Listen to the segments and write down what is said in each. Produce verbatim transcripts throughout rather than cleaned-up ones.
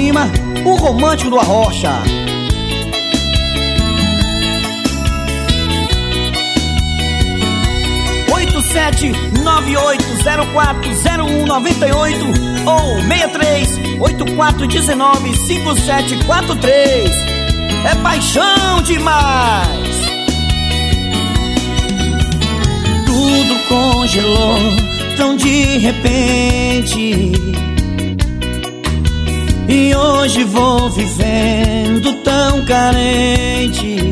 Lima, o romântico do Arrocha. oito sete nove oito zero quatro zero um nove oito ou seis três oito quatro um nove cinco sete quatro três. É paixão demais. Tudo congelou tão de repente, e hoje vou vivendo tão carente.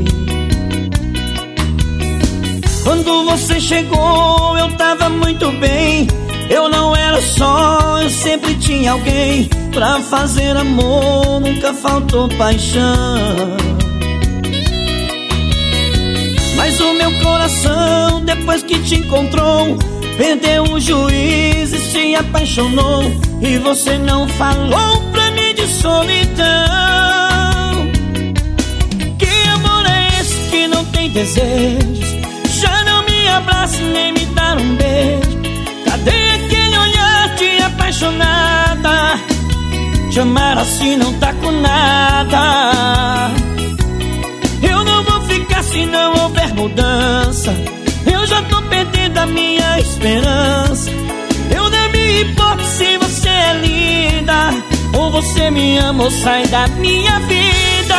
Quando você chegou eu tava muito bem. Eu não era só, eu sempre tinha alguém. Pra fazer amor nunca faltou paixão. Mas o meu coração, depois que te encontrou, perdeu o juízo e se apaixonou. E você não falou pra mim de solidão. Que amor é esse que não tem desejos? Já não me abraça nem me dá um beijo. Cadê aquele olhar de apaixonada? Te amar assim não tá com nada. Eu não vou ficar se não houver mudança. Eu já tô perdendo a minha esperança. Eu não me importo se você é linda, ou você me ama ou sai da minha vida.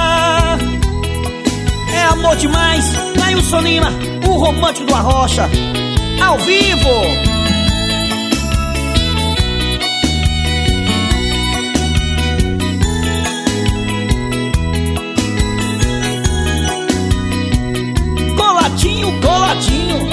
É amor demais, Nailson Lima, o romântico do Arrocha, ao vivo. Coladinho, coladinho.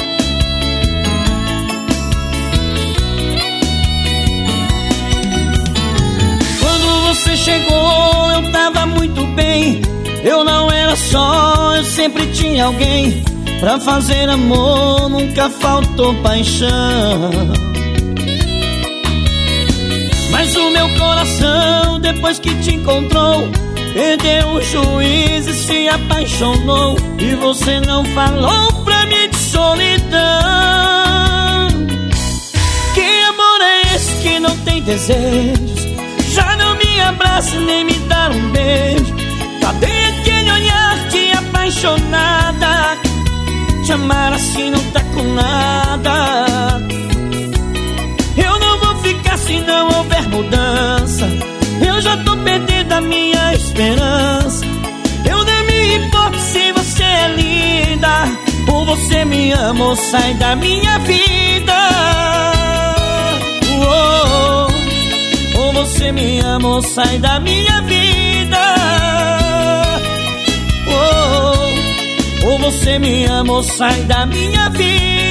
Quando você chegou eu tava muito bem. Eu não era só, eu sempre tinha alguém. Pra fazer amor nunca faltou paixão. Mas o meu coração, depois que te encontrou, perdeu o juízo e se apaixonou. E você não falou pra mim de solidão. Que amor é esse que não tem desejos? Já não me abraça nem me dá um beijo. Cadê aquele olhar de apaixonada? Te amar assim não tá com nada. Eu não vou ficar se não houver mudança. Eu já tô perdendo a minha esperança. Eu nem me importo se você é linda, ou você me ama ou sai da minha vida. Oh, ou você me ama ou sai da minha vida. Oh, ou você me ama ou sai da minha vida.